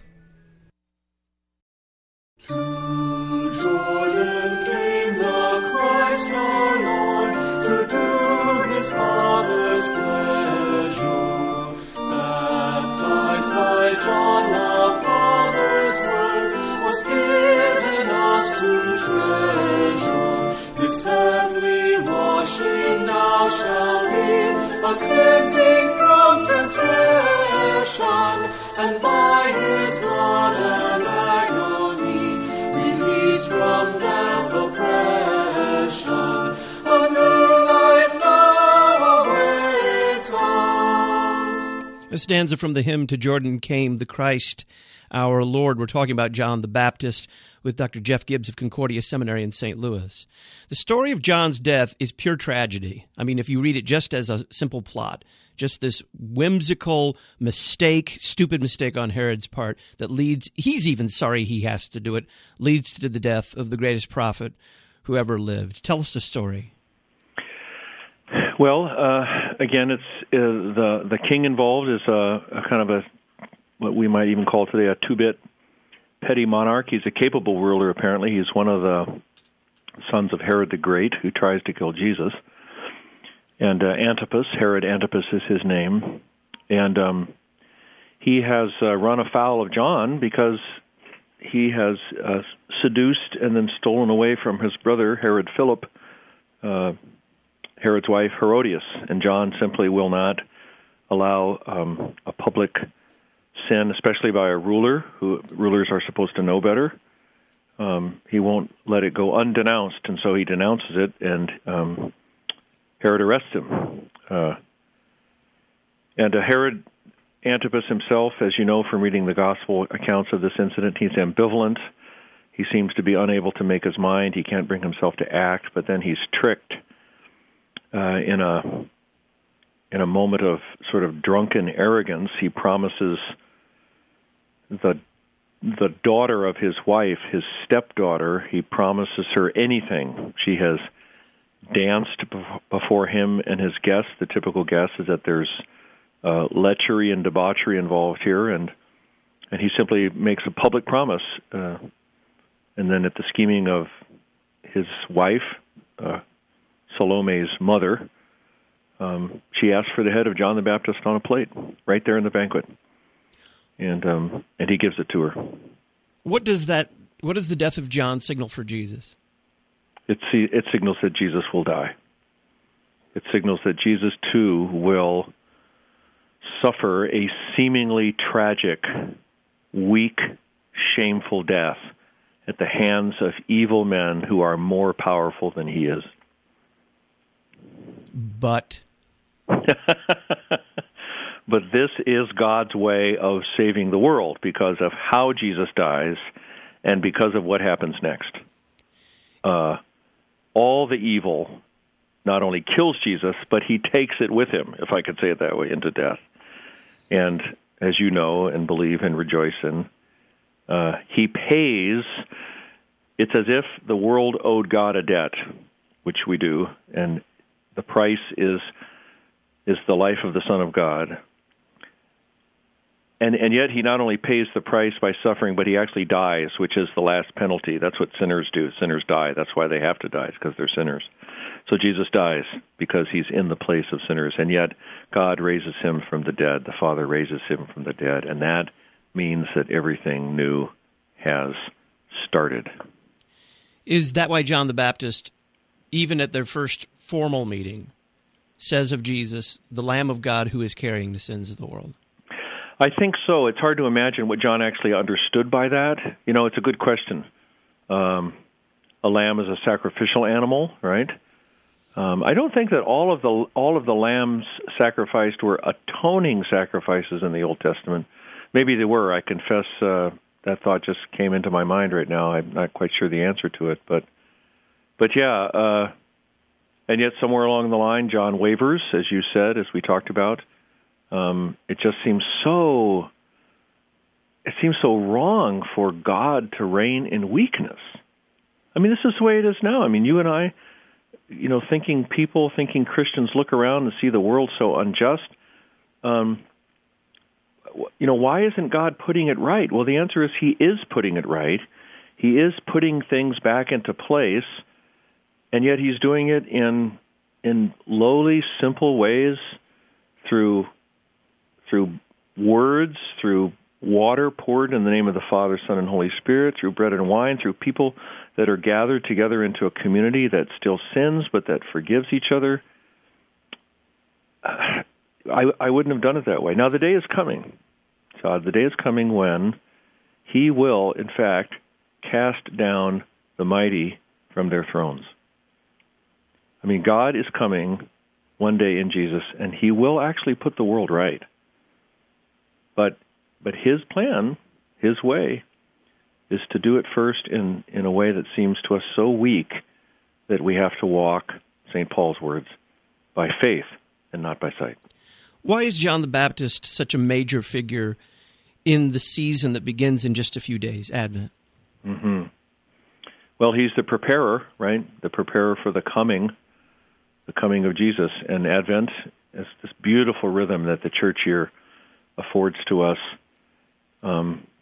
Speaker 10: To Jordan came the Christ our Lord to do his Father's pleasure. Baptized by John the Father's word was given us to treasure. This heavenly washing now shall be a cleansing from transgression, and by his blood and agony released from death's oppression. A new life now awaits us.
Speaker 1: A stanza from the hymn To Jordan Came the Christ Our Lord. We're talking about John the Baptist with Doctor Jeff Gibbs of Concordia Seminary in Saint Louis. The story of John's death is pure tragedy. I mean, if you read it just as a simple plot, just this whimsical mistake, stupid mistake on Herod's part that leads, he's even sorry he has to do it, leads to the death of the greatest prophet who ever lived. Tell us the story.
Speaker 2: Well, uh, again, it's uh, the the king involved is a, a kind of a what we might even call today a two-bit petty monarch. He's a capable ruler, apparently. He's one of the sons of Herod the Great, who tries to kill Jesus. And uh, Antipas, Herod Antipas is his name. And um, he has uh, run afoul of John because he has uh, seduced and then stolen away from his brother, Herod Philip, uh, Herod's wife, Herodias. And John simply will not allow um, a public sin, especially by a ruler, who rulers are supposed to know better. Um, he won't let it go undenounced, and so he denounces it, and um, Herod arrests him. Uh, and uh, Herod Antipas himself, as you know from reading the gospel accounts of this incident, he's ambivalent. He seems to be unable to make his mind. He can't bring himself to act, but then he's tricked uh, in a in a moment of sort of drunken arrogance. He promises the the daughter of his wife, his stepdaughter, he promises her anything. She has danced before him and his guests. The typical guess is that there's uh, lechery and debauchery involved here, and and he simply makes a public promise. Uh, and then at the scheming of his wife, uh, Salome's mother, um, she asks for the head of John the Baptist on a plate, right there in the banquet. And um, and he gives it to her.
Speaker 1: What does that? What does the death of John signal for Jesus?
Speaker 2: It it signals that Jesus will die. It signals that Jesus too will suffer a seemingly tragic, weak, shameful death at the hands of evil men who are more powerful than he is.
Speaker 1: But.
Speaker 2: But this is God's way of saving the world because of how Jesus dies and because of what happens next. Uh, all the evil not only kills Jesus, but he takes it with him, if I could say it that way, into death. And as you know and believe and rejoice in, uh, he pays. It's as if the world owed God a debt, which we do, and the price is is the life of the Son of God. And and yet he not only pays the price by suffering, but he actually dies, which is the last penalty. That's what sinners do. Sinners die. That's why they have to die, because they're sinners. So Jesus dies because he's in the place of sinners. And yet God raises him from the dead. The Father raises him from the dead. And that means that everything new has started.
Speaker 1: Is that why John the Baptist, even at their first formal meeting, says of Jesus, the Lamb of God who is carrying the sins of the world?
Speaker 2: I think so. It's hard to imagine what John actually understood by that. You know, it's a good question. Um, a lamb is a sacrificial animal, right? Um, I don't think that all of the all of the lambs sacrificed were atoning sacrifices in the Old Testament. Maybe they were. I confess uh, that thought just came into my mind right now. I'm not quite sure the answer to it, but but yeah. Uh, and yet, somewhere along the line, John wavers, as you said, as we talked about. Um, it just seems so, it seems so wrong for God to reign in weakness. I mean, this is the way it is now. I mean, you and I, you know, thinking people, thinking Christians look around and see the world so unjust. Um, you know, why isn't God putting it right? Well, the answer is he is putting it right. He is putting things back into place, and yet he's doing it in in lowly, simple ways through through words, through water poured in the name of the Father, Son, and Holy Spirit, through bread and wine, through people that are gathered together into a community that still sins but that forgives each other. I, I wouldn't have done it that way. Now, the day is coming. So the day is coming when he will, in fact, cast down the mighty from their thrones. I mean, God is coming one day in Jesus, and he will actually put the world right. But but his plan, his way, is to do it first in, in a way that seems to us so weak that we have to walk, Saint Paul's words, by faith and not by sight.
Speaker 1: Why is John the Baptist such a major figure in the season that begins in just a few days, Advent?
Speaker 2: Mm-hmm. Well, he's the preparer, right? The preparer for the coming, the coming of Jesus. And Advent is this beautiful rhythm that the church year affords to us. Um,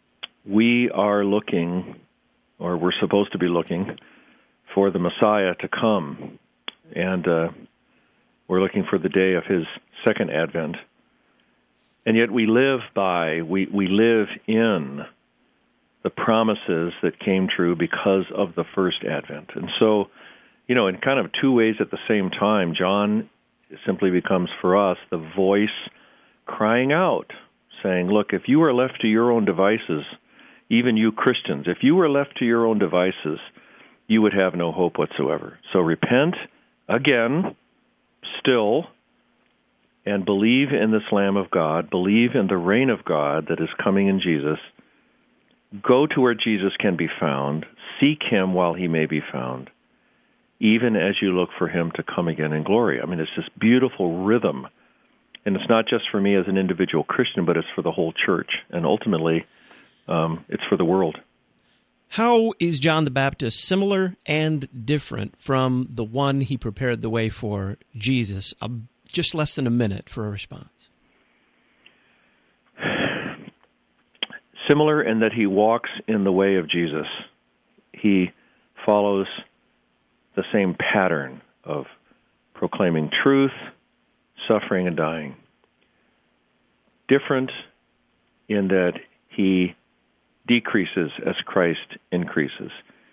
Speaker 2: we are looking, or we're supposed to be looking, for the Messiah to come. And uh, we're looking for the day of his second advent. And yet we live by, we, we live in the promises that came true because of the first advent. And so, you know, in kind of two ways at the same time, John simply becomes for us the voice crying out, saying, look, if you are left to your own devices, even you Christians, if you were left to your own devices, you would have no hope whatsoever. So repent again, still, and believe in this Lamb of God, believe in the reign of God that is coming in Jesus. Go to where Jesus can be found, seek him while he may be found, even as you look for him to come again in glory. I mean, it's this beautiful rhythm. And it's not just for me as an individual Christian, but it's for the whole church. And ultimately, um, it's for the world.
Speaker 1: How is John the Baptist similar and different from the one he prepared the way for, Jesus? Uh, just less than a minute for a response.
Speaker 2: Similar in that he walks in the way of Jesus. He follows the same pattern of proclaiming truth, suffering, and dying. Different in that he decreases as Christ increases.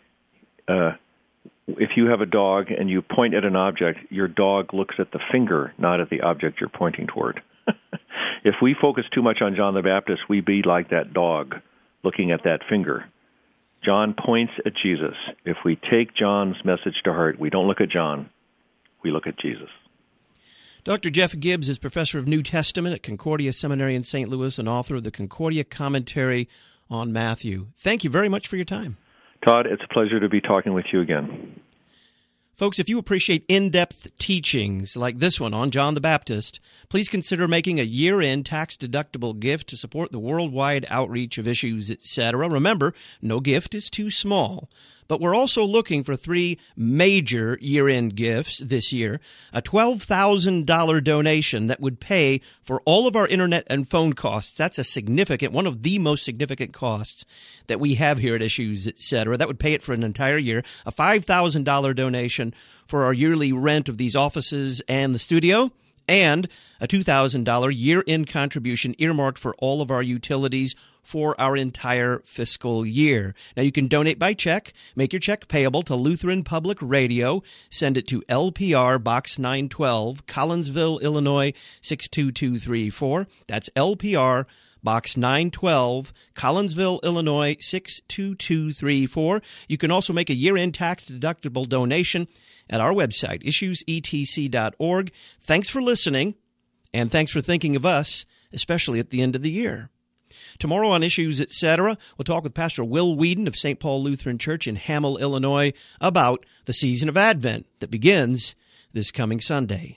Speaker 2: Uh, if you have a dog and you point at an object, your dog looks at the finger, not at the object you're pointing toward. If we focus too much on John the Baptist, we be like that dog looking at that finger. John points at Jesus. If we take John's message to heart, we don't look at John, we look at Jesus.
Speaker 1: Doctor Jeff Gibbs is professor of New Testament at Concordia Seminary in Saint Louis and author of the Concordia Commentary on Matthew. Thank you very much for your time.
Speaker 2: Todd, it's a pleasure to be talking with you again.
Speaker 1: Folks, if you appreciate in-depth teachings like this one on John the Baptist, please consider making a year-end tax-deductible gift to support the worldwide outreach of Issues, et cetera. Remember, no gift is too small. But we're also looking for three major year-end gifts this year. A twelve thousand dollars donation that would pay for all of our internet and phone costs. That's a significant, one of the most significant costs that we have here at Issues, et cetera. That would pay it for an entire year. A five thousand dollars donation for our yearly rent of these offices and the studio. And a two thousand dollars year-end contribution earmarked for all of our utilities for our entire fiscal year. Now, you can donate by check. Make your check payable to Lutheran Public Radio. Send it to L P R Box nine twelve, Collinsville, Illinois, six two two three four. That's L P R Box nine twelve, Collinsville, Illinois, six two two three four. You can also make a year-end tax-deductible donation at our website, issues e t c dot org. Thanks for listening, and thanks for thinking of us, especially at the end of the year. Tomorrow on Issues, et cetera, we'll talk with Pastor Will Whedon of Saint Paul Lutheran Church in Hamel, Illinois, about the season of Advent that begins this coming Sunday.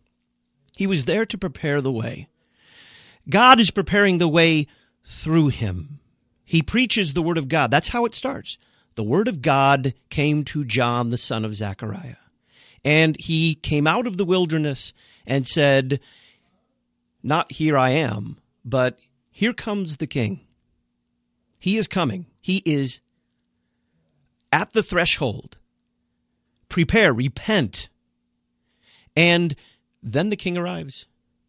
Speaker 1: He was there to prepare the way. God is preparing the way through him. He preaches the Word of God. That's how it starts. The Word of God came to John, the son of Zechariah. And he came out of the wilderness and said, not here I am, but here comes the King. He is coming. He is at the threshold. Prepare, repent. And then the King arrives.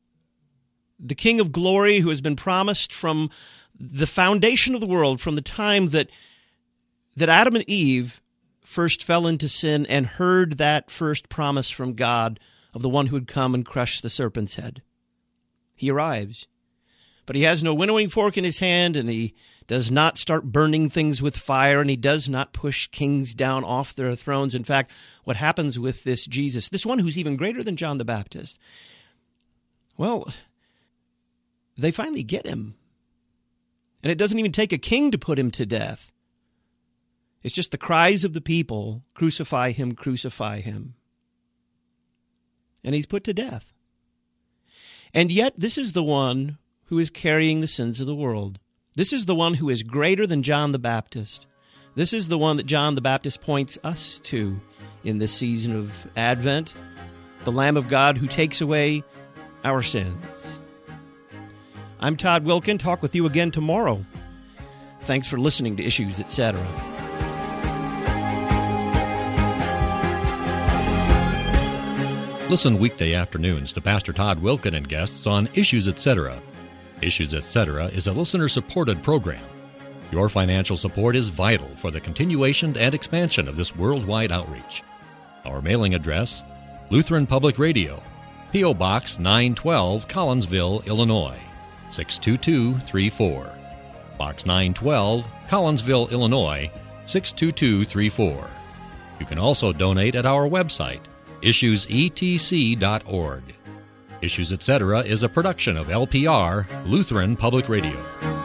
Speaker 1: The King of glory who has been promised from the foundation of the world, from the time that that Adam and Eve first fell into sin and heard that first promise from God of the one who would come and crush the serpent's head. He arrives. But he has no winnowing fork in his hand, and he does not start burning things with fire, and he does not push kings down off their thrones. In fact, what happens with this Jesus, this one who's even greater than John the Baptist, well, they finally get him. And it doesn't even take a king to put him to death. It's just the cries of the people, crucify him, crucify him. And he's put to death. And yet, this is the one who is carrying the sins of the world. This is the one who is greater than John the Baptist. This is the one that John the Baptist points us to in this season of Advent, the Lamb of God who takes away our sins. I'm Todd Wilkin. Talk with you again tomorrow. Thanks for listening to Issues, et cetera.
Speaker 3: Listen weekday afternoons to Pastor Todd Wilken and guests on Issues, et cetera. Issues, et cetera is a listener-supported program. Your financial support is vital for the continuation and expansion of this worldwide outreach. Our mailing address, Lutheran Public Radio, P O. Box nine twelve, Collinsville, Illinois, six two two three four. Box nine twelve, Collinsville, Illinois, six two two three four. You can also donate at our website, issues e t c dot org. Issues, et cetera is a production of L P R, Lutheran Public Radio.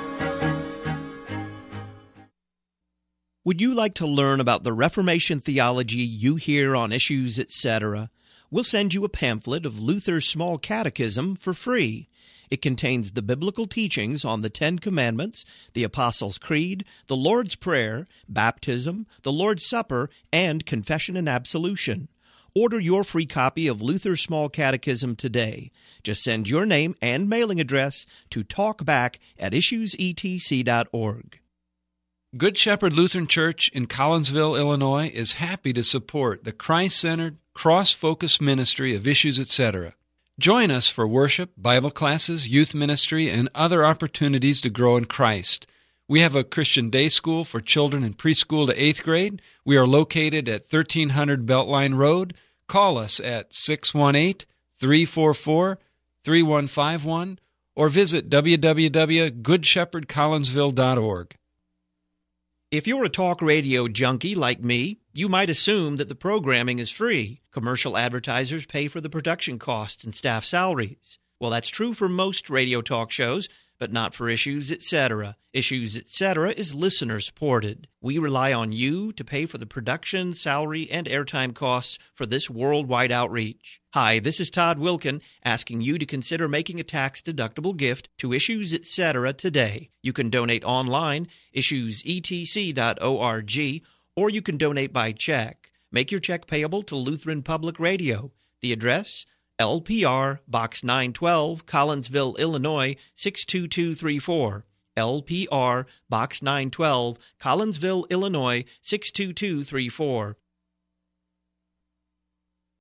Speaker 1: Would you like to learn about the Reformation theology you hear on Issues, et cetera? We'll send you a pamphlet of Luther's Small Catechism for free. It contains the biblical teachings on the Ten Commandments, the Apostles' Creed, the Lord's Prayer, baptism, the Lord's Supper, and confession and absolution. Order your free copy of Luther's Small Catechism today. Just send your name and mailing address to talkback at issues e t c dot org.
Speaker 11: Good Shepherd Lutheran Church in Collinsville, Illinois is happy to support the Christ-centered, cross-focused ministry of Issues, et cetera. Join us for worship, Bible classes, youth ministry, and other opportunities to grow in Christ. We have a Christian day school for children in preschool to eighth grade. We are located at thirteen hundred Beltline Road. Call us at six one eight, three four four, three one five one or visit w w w dot good shepherd collinsville dot org.
Speaker 1: If you're a talk radio junkie like me, you might assume that the programming is free. Commercial advertisers pay for the production costs and staff salaries. Well, that's true for most radio talk shows, but not for Issues, et cetera. Issues, et cetera is listener-supported. We rely on you to pay for the production, salary, and airtime costs for this worldwide outreach. Hi, this is Todd Wilken, asking you to consider making a tax-deductible gift to Issues, et cetera today. You can donate online, issues e t c dot org, or you can donate by check. Make your check payable to Lutheran Public Radio. The address, L P R, Box nine twelve, Collinsville, Illinois, six two two three four. L P R, Box nine twelve, Collinsville, Illinois, six two two three four.